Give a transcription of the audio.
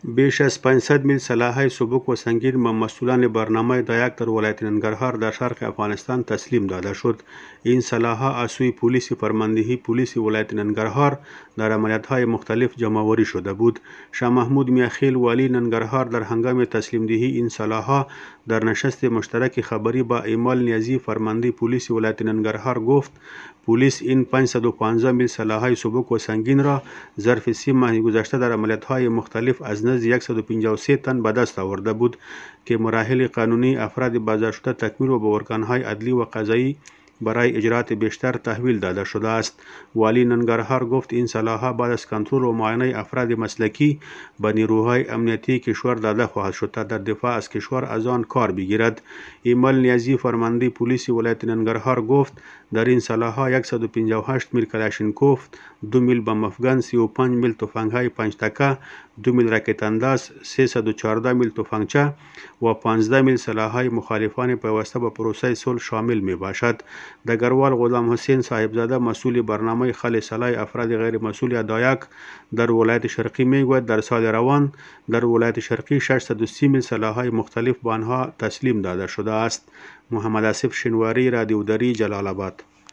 بیش از 500 میل سلاح‌های سبک و سنگین به مسئولان برنامه دایک در ولایت ننگرهار در شرق افغانستان تسلیم داده شد. این سلاح‌ها از سوی پلیس فرماندهی پلیس ولایت ننگرهار در عملیات‌های مختلف جمع‌آوری شده بود. شاه محمود میاخیل والی ننگرهار در هنگام تسلیم دهی این سلاح‌ها در نشست مشترک خبری با ایمال نیازی فرمانده پلیس ولایت ننگرهار گفت پلیس این 515 میل سلاح‌های سبک و سنگین را ظرف 3 ماه گذشته در عملیات‌های مختلف از نزد 153 تن به دست آورده بود که مراحل قانونی افراد بازداشت شده تکمیل و به ارگان‌های عدلی و قضایی برای اجرات بیشتر تحویل داده شده است. والی ننگرهار گفت این سلاح‌ها بعد از کنترل و معاینه افراد مسلکی به نیروهای امنیتی کشور داده خواهد شد تا در دفاع از کشور از آن کار بگیرد. ایمال نیازی فرمانده پلیس ولایت ننگرهار گفت در این سلاح‌ها 158 میل کلاشینکوف، 2 میل بم افغان، 35 میل تفنگ‌های 5 تکه، 2 میل راکت انداز، 314 میل تفنگچه و 15 میل سلاح‌های مخالفان پیوسته به پروسه صلح شامل میباشد. دگروال غلام حسین صاحبزاده مسئول برنامه خل سلاح افراد غیر مسئول دایک در ولایت شرقی میگوید در سال روان در ولایت شرقی 630 میل سلاح‌های مختلف به آنها تسلیم داده شده است. محمد آصف شنواری، رادیو دری، جلال آباد.